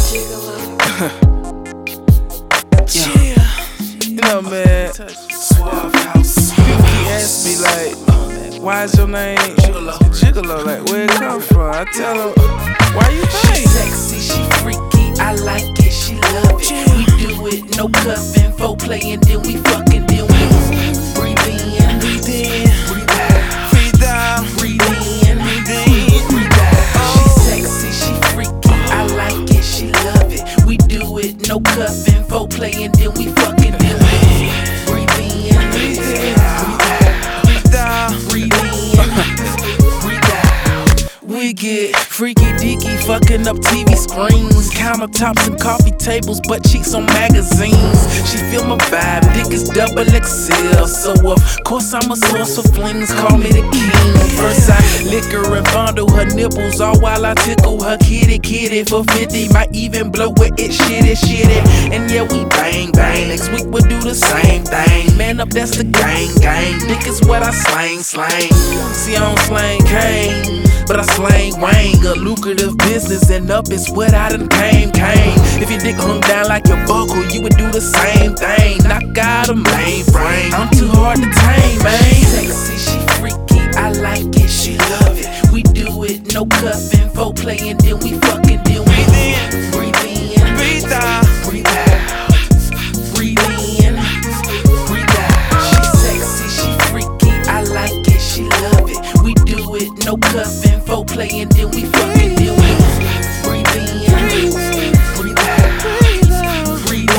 Yeah, you know, man. Suave House. People ask me like, why is your name Gigolo? Like, where it come from? I tell them, why you think? She sexy, she freaky, I like it, she love it. We do it, no cuffing, foreplay, and then we fucking, then we breathe in, breathe in, breathe out, Breathe down, breathe in, breathe in. breathe out. She sexy, she freaky, I like it, she love it. We do it, no cuffing, foreplay, and then we fucking, then we breathe in, breathe out, Breathe down. breathe in, breathe out. We get freaky deaky, fucking up TV screens, countertops and coffee tables, butt cheeks on magazines. She feel my vibe, dick is double XL, so of course I'm a source of flings. Call me the king. First I lick her and fondle her nipples, all while I tickle her kitty for 50. Might even blow with it, shitty. And yeah, we bang. Next week we'll do the same thing. Man up, that's the gang. Dick is what I slang. See, I don't slang cane, but I slang wang. A lucrative business, and up is what I done came. If your dick hung down like your buckle, you would do the same thing. Knock out a mainframe. I'm too hard to tame, man. Sexy, she freaky, I like it, she love it. We do it, no cuffing, foreplay, and then we fucking, then we breathe in, Breathe out. breathe out, breathe in, breathe out. She sexy, she freaky, I like it, she love it. We do it, no cuffing, foreplay, and then we fucking, then we breathe in, breathe out, breathe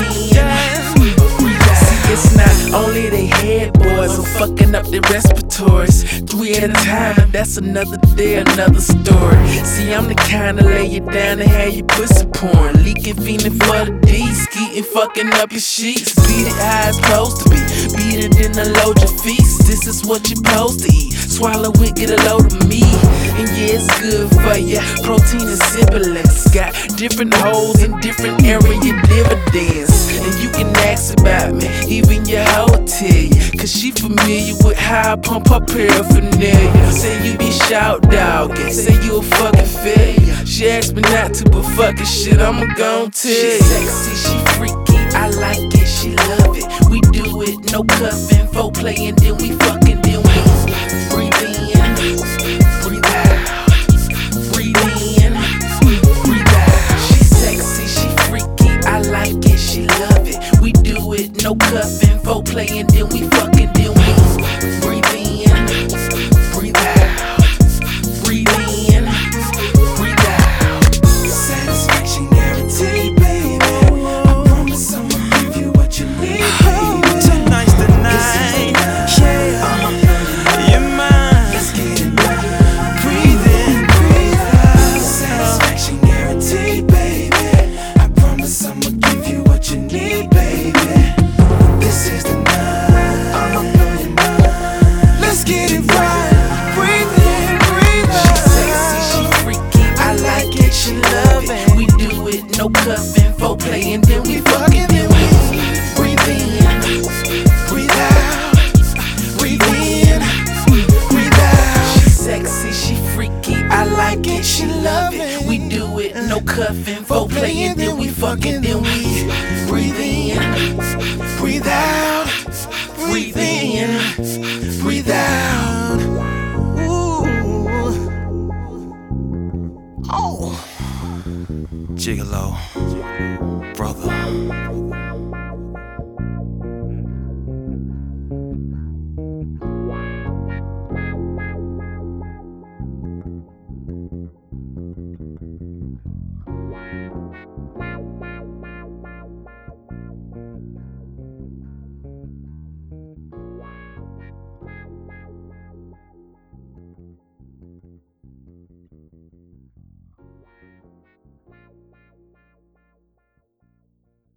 in, breathe out. See, it's not only they head boys who fucking up their respiratories. 3 at a time, that's another day, another story. See, I'm the kind to lay you down and have your pussy pouring, leaking, fiending for the D, skeeting, fucking up your sheets. Beat it how it's supposed to be, beat it then load your feast. This is what you're supposed to eat. Swallow it, get a load of me. And yeah, it's good for ya. Protein and sibilance. Got different holes in different area dividends. And you can ask about me, even your hoe will tell ya, cause she familiar with how I pump her paraphernalia. Say you be shout dogging, say you a fucking failure. She asked me not to, but fucking shit, I'ma gon' tell ya. She sexy, she freaky, I like it, she love it. We do it, no cuffing, foreplay, and then we fucking, then we breathe in, breathe out, breathe in, breathe out. She sexy, she freaky, I like it, she love it. We do it, no cuffing, foreplay, and then we fucking, then we breathe in, breathe out, breathe in, breathe out. Satisfaction guaranteed, baby. I promise I'ma give you what you need, baby. Tonight's the night. You're mine. Let's get it done. Breathe in, breathe out. Satisfaction guaranteed, baby. I promise I'ma give you what you need, baby. This is the night. I'ma blow your mind. Let's get it right. Breathe in, breathe out. She sexy, she freaky, I like it, she love it. We do it, no cuffing, foreplay, and then we fucking, then we breathe in, Breathe out. Breathe in, breathe out. She sexy, she freaky, I like it, she love it. We do it, no cuffing, foreplay, and then we fucking, then we breathe in, Breathe out. breathe in. Breathe out. Ooh. Oh. Gigolo, brother.